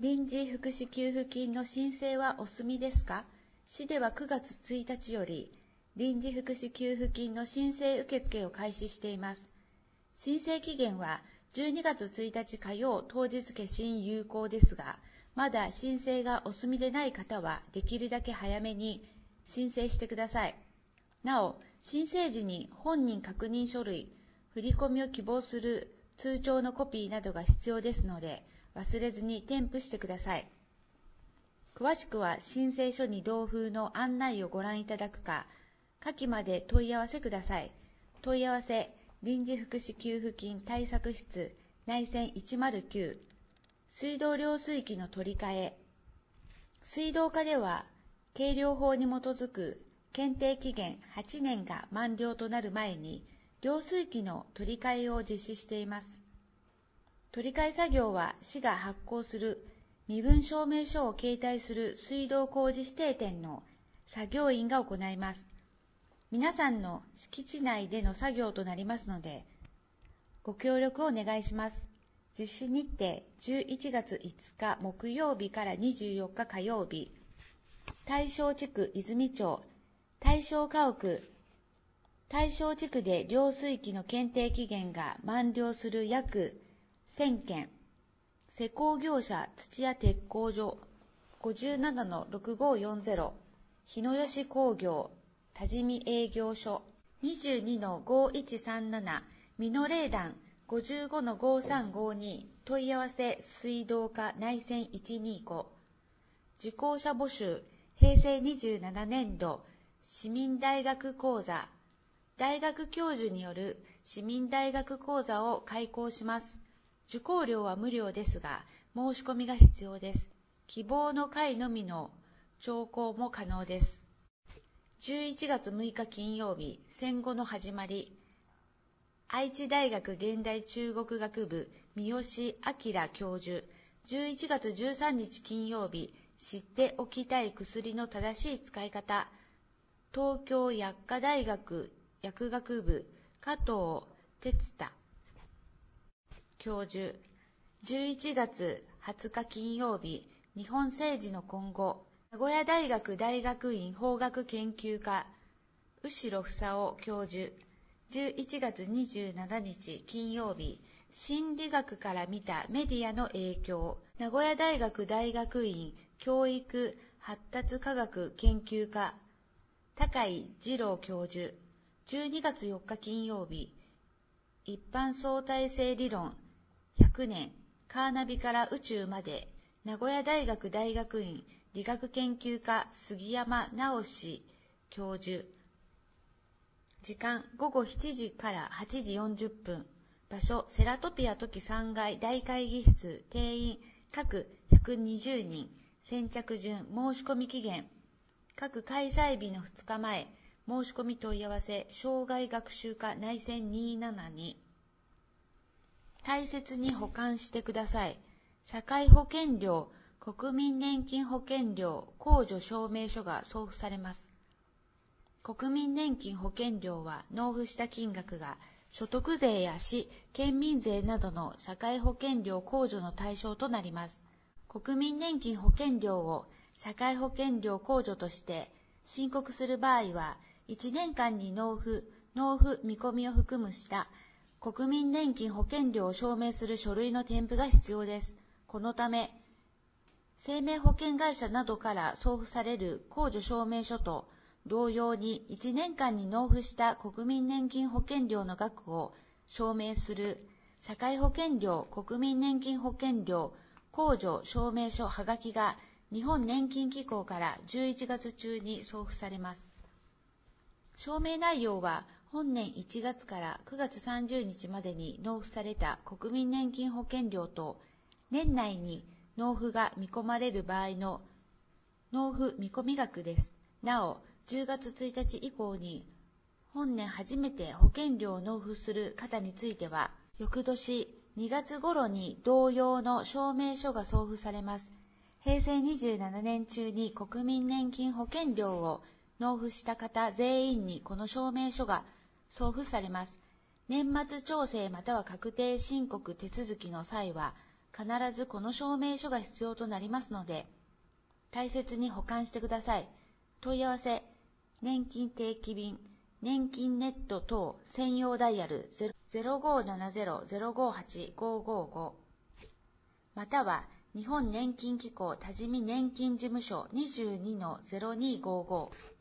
臨時福祉給付金の申請はお済みですか？市では9月1日より臨時福祉給付金の申請受付を開始しています。申請期限は12月1日火曜当日消印有効ですが、まだ申請がお済みでない方はできるだけ早めに申請してください。なお、申請時に本人確認書類、振込を希望する通帳のコピーなどが必要ですので、忘れずに添付してください。詳しくは申請書に同封の案内をご覧いただくか、下記まで問い合わせください。問い合わせ、臨時福祉給付金対策室内線109、水道料水器の取り替え。水道課では、計量法に基づく検定期限8年が満了となる前に、料水器の取り替えを実施しています。取り替え作業は市が発行する身分証明書を携帯する水道工事指定店の作業員が行います。皆さんの敷地内での作業となりますので、ご協力をお願いします。実施日程11月5日木曜日から24日火曜日、大正地区泉町、大正家屋、大正地区で料水器の検定期限が満了する約1000件、施工業者土屋鉄工所 57-6540、日野吉工業多治見営業所 22-5137、美濃霊団 55-5352、問い合わせ水道課内線125。受講者募集、平成27年度市民大学講座、大学教授による市民大学講座を開講します。受講料は無料ですが、申し込みが必要です。希望の会のみの聴講も可能です。11月6日金曜日、戦後の始まり。愛知大学現代中国学部三好明教授。11月13日金曜日、知っておきたい薬の正しい使い方。東京薬科大学薬学部加藤哲太教授。11月20日金曜日、日本政治の今後。名古屋大学大学院法学研究科後呂房夫教授。11月27日金曜日、心理学から見たメディアの影響。名古屋大学大学院教育発達科学研究科高井二郎教授。12月4日金曜日、一般相対性理論100年カーナビから宇宙まで。名古屋大学大学院理学研究科杉山直史教授。時間午後7時から8時40分。場所セラトピア時3階大会議室。定員各120人。先着順申し込み期限。各開催日の2日前。申し込み問い合わせ生涯学習科内線272。大切に保管してください。社会保険料、国民年金保険料、控除証明書が送付されます。国民年金保険料は納付した金額が所得税や市、県民税などの社会保険料控除の対象となります。国民年金保険料を社会保険料控除として申告する場合は、1年間に納付見込みを含むした国民年金保険料を証明する書類の添付が必要です。このため、生命保険会社などから送付される控除証明書と同様に1年間に納付した国民年金保険料の額を証明する社会保険料国民年金保険料控除証明書はがきが日本年金機構から11月中に送付されます。証明内容は本年1月から9月30日までに納付された国民年金保険料と年内に納付が見込まれる場合の納付見込み額です。なお、10月1日以降に本年初めて保険料を納付する方については、翌年2月頃に同様の証明書が送付されます。平成27年中に国民年金保険料を納付した方全員にこの証明書が送付されます。年末調整または確定申告手続きの際は、 必ずこの証明書が必要となりますので、大切に保管してください。問い合わせ、年金定期便、年金ネット等専用ダイヤル 0570-058-555 または日本年金機構多治見年金事務所 22-0255